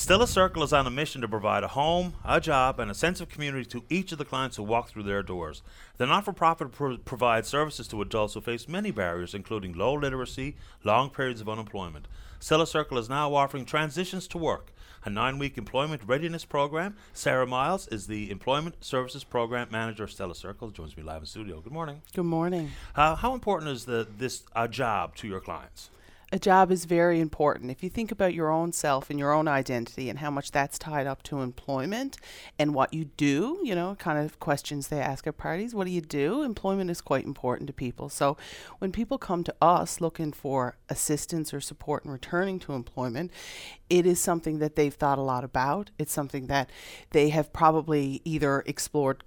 Stella Circle is on a mission to provide a home, a job, and a sense of community to each of the clients who walk through their doors. The not-for-profit provides services to adults who face many barriers, including low literacy, long periods of unemployment. Stella Circle is now offering Transitions to Work, a 9-week employment readiness program. Sarah Miles is the Employment Services Program Manager of Stella Circle. Joins me live in studio. Good morning. Good morning. How important is this job to your clients? A job is very important. If you think about your own self and your own identity and how much that's tied up to employment and what you do, kind of questions they ask at parties. What do you do? Employment is quite important to people. So when people come to us looking for assistance or support in returning to employment, it is something that they've thought a lot about. It's something that they have probably either explored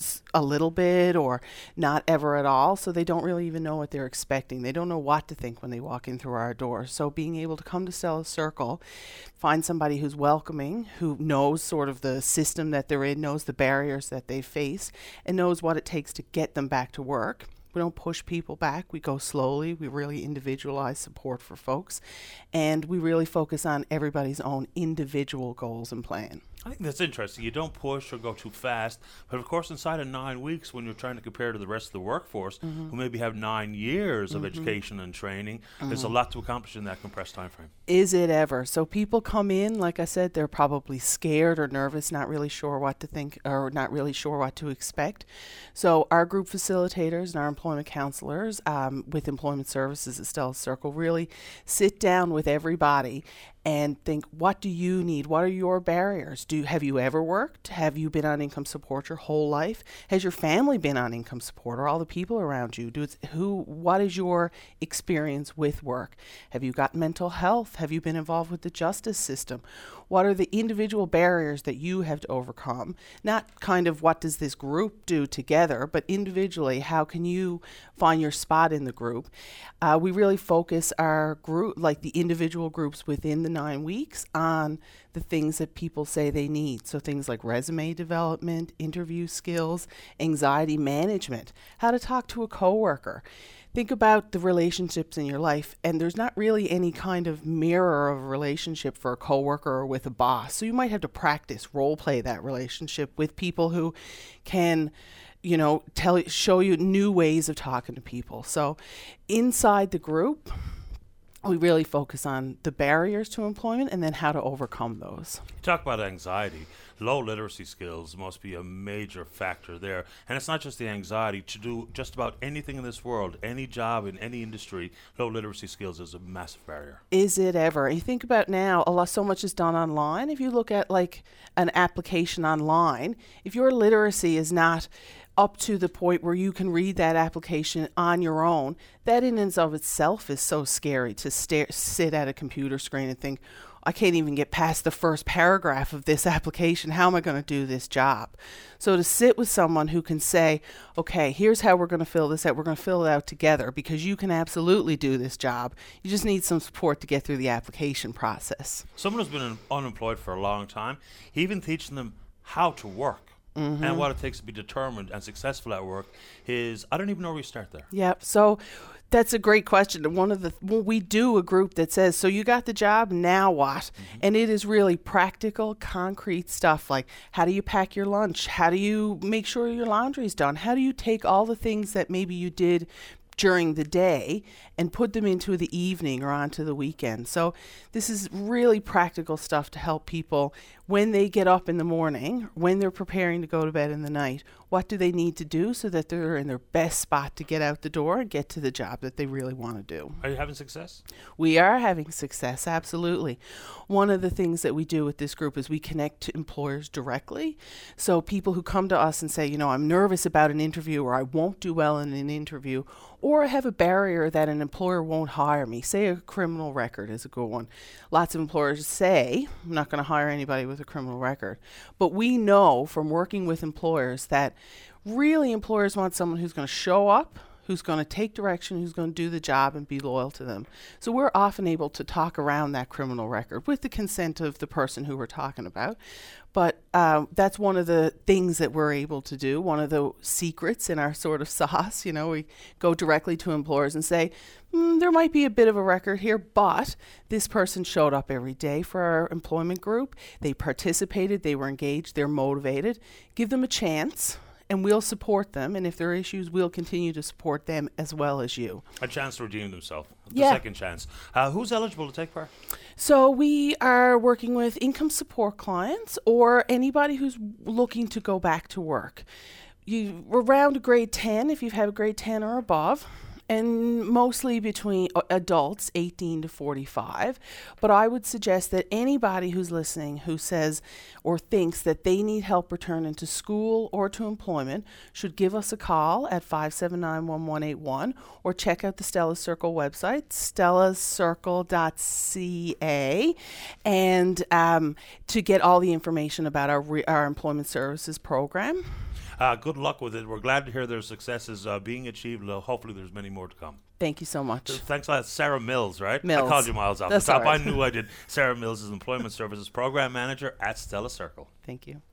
a little bit or not ever at all, so they don't really even know what they're expecting. They don't know what to think when they walk in through our doors. So being able to come to Stella Circle, find somebody who's welcoming, who knows sort of the system that they're in, knows the barriers that they face, and knows what it takes to get them back to work. We don't push people back. We go slowly. We really individualize support for folks, and we really focus on everybody's own individual goals and plan. I think that's interesting. You don't push or go too fast, but of course inside of 9 weeks, when you're trying to compare to the rest of the workforce, who maybe have 9 years of education and training, there's a lot to accomplish in that compressed time frame. Is it ever? So people come in, like I said, they're probably scared or nervous, not really sure what to think or not really sure what to expect. So our group facilitators and our employment counselors with Employment Services at Stella Circle really sit down with everybody and think, what do you need? What are your barriers? Have you ever worked? Have you been on income support your whole life? Has your family been on income support, or all the people around you? What is your experience with work? Have you got mental health? Have you been involved with the justice system? What are the individual barriers that you have to overcome? Not kind of what does this group do together, but individually, how can you find your spot in the group? We really focus our group, like the individual groups within the 9 weeks, on the things that people say they need. So things like resume development, interview skills, anxiety management, how to talk to a coworker. Think about the relationships in your life, and there's not really any kind of mirror of a relationship for a coworker or with a boss. So you might have to practice, role play that relationship with people who can show you new ways of talking to people. So inside the group, we really focus on the barriers to employment and then how to overcome those. Talk about anxiety. Low literacy skills must be a major factor there. And it's not just the anxiety. To do just about anything in this world, any job in any industry, low literacy skills is a massive barrier. Is it ever? You think about now, so much is done online. If you look at like an application online, if your literacy is not up to the point where you can read that application on your own, that in and of itself is so scary to sit at a computer screen and think, I can't even get past the first paragraph of this application. How am I going to do this job? So to sit with someone who can say, okay, here's how we're going to fill this out. We're going to fill it out together because you can absolutely do this job. You just need some support to get through the application process. Someone who's been unemployed for a long time, even teaching them how to work. And what it takes to be determined and successful at work is, I don't even know where you start there. Yep. So that's a great question. We do a group that says, so you got the job, now what? And it is really practical, concrete stuff like, how do you pack your lunch? How do you make sure your laundry's done? How do you take all the things that maybe you did during the day and put them into the evening or onto the weekend? So this is really practical stuff to help people when they get up in the morning, when they're preparing to go to bed in the night. What do they need to do so that they're in their best spot to get out the door and get to the job that they really want to do? Are you having success? We are having success, absolutely. One of the things that we do with this group is we connect to employers directly. So people who come to us and say, I'm nervous about an interview, or I won't do well in an interview, or I have a barrier that an employer won't hire me. Say a criminal record is a good one. Lots of employers say, I'm not going to hire anybody with a criminal record. But we know from working with employers that really employers want someone who's going to show up, who's going to take direction, who's going to do the job and be loyal to them. So we're often able to talk around that criminal record with the consent of the person who we're talking about. But that's one of the things that we're able to do, one of the secrets in our sort of sauce. You know, we go directly to employers and say, there might be a bit of a record here, but this person showed up every day for our employment group. They participated, they were engaged, they're motivated. Give them a chance, and we'll support them. And if there are issues, we'll continue to support them as well as you. A chance to redeem themselves. Yeah. The second chance. Who's eligible to take part? So we are working with income support clients or anybody who's looking to go back to work. You around grade 10, if you've had a grade 10 or above, and mostly between adults 18 to 45. But I would suggest that anybody who's listening who says or thinks that they need help returning to school or to employment should give us a call at 579-1181 or check out the Stella Circle website, stellacircle.ca, and to get all the information about our employment services program. Good luck with it. We're glad to hear their successes being achieved. Hopefully there's many more to come. Thank you so much. Thanks a lot. Sarah Mills, right? Mills. I called you Miles off That's the top. all right. I knew I did. Sarah Mills is Employment Services Program Manager at Stella Circle. Thank you.